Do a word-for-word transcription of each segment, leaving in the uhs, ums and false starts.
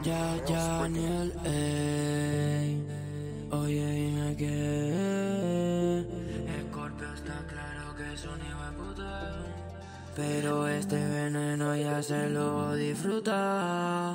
Ya, ya, Daniel, ey. Oye, dime que Scorpio está claro que es un hijo de puta, pero este veneno ya se lo disfruta.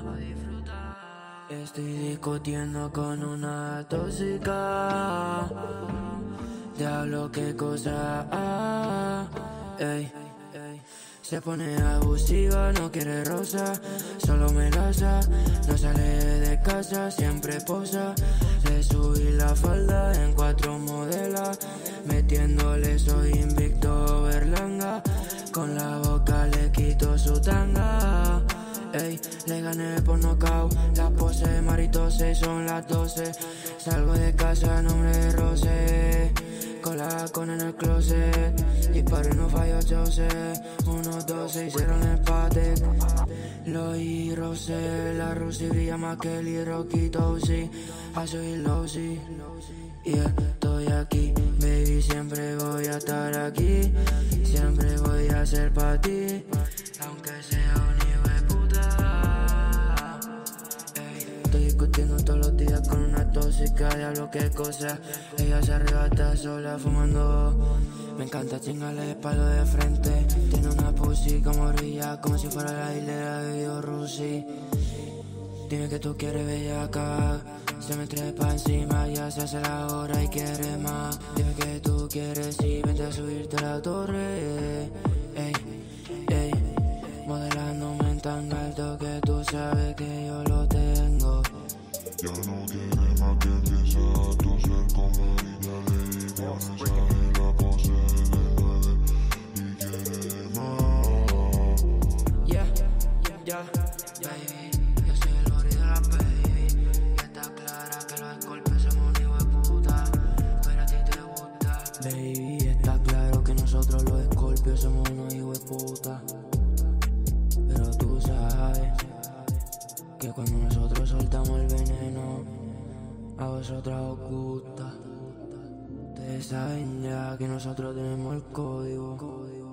Estoy discutiendo con una tóxica. Diablo, qué cosa, ah, ey. Se pone abusiva, no quiere rosa, solo melaza. No sale de casa, siempre posa. Le subí la falda en cuatro modelas, metiéndole soy invicto Berlanga. Con la boca le quito su tanga. Ey, le gané por nocaut, la pose maritose, son las doce. Salgo de casa, nombre de Rose, cola con en el closet. Disparo y no fallo, yo sé. Uno, dos, se hicieron empate. Lo y Rosé, la Rosy brilla más que el Rocky Tosi. Paso y Losi, y estoy aquí, baby, siempre voy a estar aquí. Siempre voy a ser pa' ti, aunque sea un hijo de puta. Ey, estoy discutiendo todos los días con una tóxica, diablo qué cosa. Ella se arrebata sola fumando. Me encanta chingarle el palo de frente. Tiene una pussy como brilla, como si fuera la hilera de Biorrusi. Dime que tú quieres bellaca. Se me trepa encima, ya se hace la hora y quiere más. Dime que tú quieres y vente a subirte a la torre. Ey, ey, modelándome en tan alto que tú sabes que yo lo tengo. Ya no quiere más que empieza a toser como niña. Le digo mensaje, la pose de nueve y quiere más. Yeah, yeah, baby, yo soy el body de la baby. Y está clara que los Scorpios somos un hijo de puta, pero a ti te gusta. Baby, está claro que nosotros los Scorpios somos unos hijos de puta, pero tú sabes que cuando nosotros soltamos el veneno, a vosotras os gusta. Ustedes saben ya que nosotros tenemos el código.